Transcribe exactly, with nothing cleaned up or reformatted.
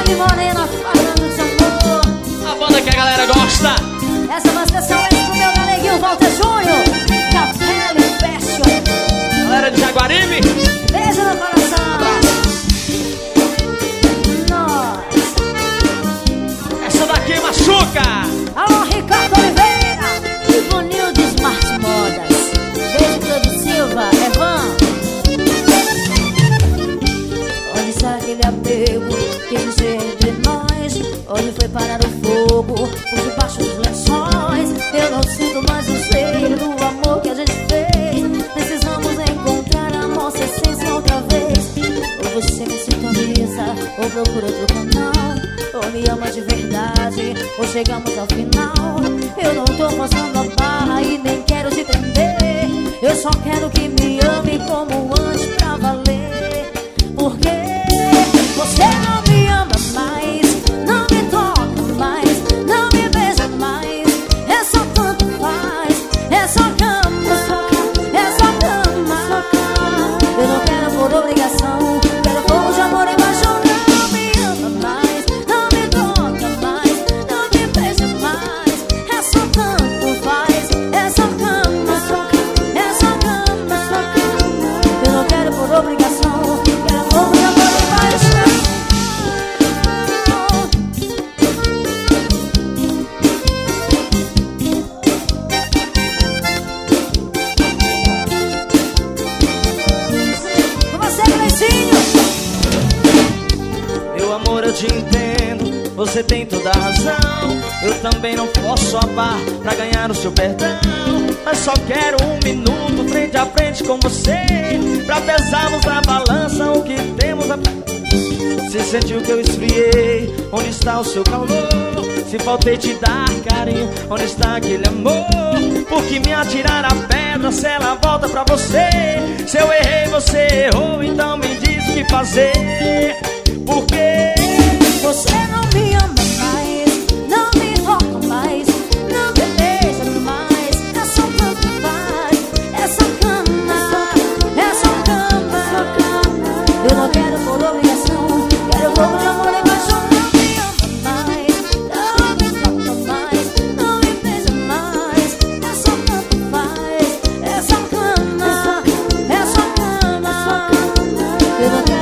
Fag Morena, falando de amor. A banda que a galera gosta. Essa vai ser só esse pro meu galeguinho Walter Júnior. Capela e Fashion. Galera de Jaguaribe. Beijo no coração. Nós. Essa daqui machuca. Alô, Ricardo Oliveira e Bonil de Smart Modas. Beijo, Cláudio Silva, Evan. Onde está aquele apego que existe entre nós? Onde foi parar o fogo por debaixo dos lençóis? Eu não sinto mais o cheiro do amor que a gente fez. Precisamos encontrar a nossa essência outra vez. Ou você me sintoniza, ou procura outro canal. Ou me ama de verdade, ou chegamos ao final. Eu não tô forçando a barra e nem quero te prender. Eu só quero que me ame como antes pra valer. Porque você não me ama mais, não me toca mais, não me beija mais. É só tanto faz, é só cama, é só cama. Eu não quero por obrigação, quero fogo de amor embaixo. Não me ama mais, não me toca mais, não me beija mais. É só tanto faz, é só cama, é só cama. Eu não quero por obrigação, quero fogo de amor embaixo. Com você, Gleicinho. Meu amor, eu te entendo, você tem toda a razão. Eu também não posso amar pra ganhar o seu perdão. Mas só quero um minuto frente a frente com você, pra pesarmos na balança o que temos a... Se sentiu que eu esfriei, onde está o seu calor? Se faltei te dar carinho, onde está aquele amor? Por que me atirar a pedra se ela volta pra você? Se eu errei, você errou, então me diz o que fazer. Porque Você não me ama mais, não me toca mais, não me beija mais. É só tanto faz, é só cama, é só cama. Eu não quero por obrigação, quero fogo de amor embaixo. Não me ama mais, não me toca mais, não me beija mais. É só tanto faz, é só cama, é só cama. Eu não quero